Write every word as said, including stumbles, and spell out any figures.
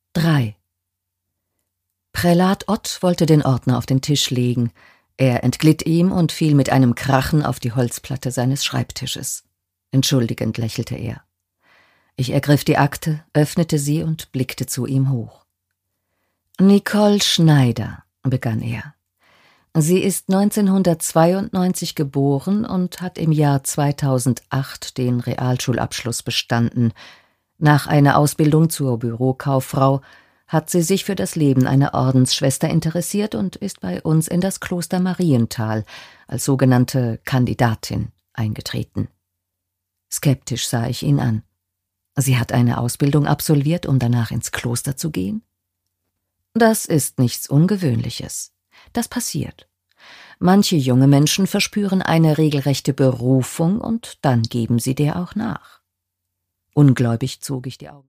drei. Prälat Ott wollte den Ordner auf den Tisch legen. Er entglitt ihm und fiel mit einem Krachen auf die Holzplatte seines Schreibtisches. Entschuldigend lächelte er. Ich ergriff die Akte, öffnete sie und blickte zu ihm hoch. »Nicole Schneider«, begann er. »Sie ist neunzehnhundertzweiundneunzig geboren und hat im Jahr zweitausendacht den Realschulabschluss bestanden. Nach einer Ausbildung zur Bürokauffrau hat sie sich für das Leben einer Ordensschwester interessiert und ist bei uns in das Kloster Marienthal als sogenannte Kandidatin eingetreten.« Skeptisch sah ich ihn an. »Sie hat eine Ausbildung absolviert, um danach ins Kloster zu gehen?« »Das ist nichts Ungewöhnliches. Das passiert. Manche junge Menschen verspüren eine regelrechte Berufung und dann geben sie der auch nach.« Ungläubig zog ich die Augen.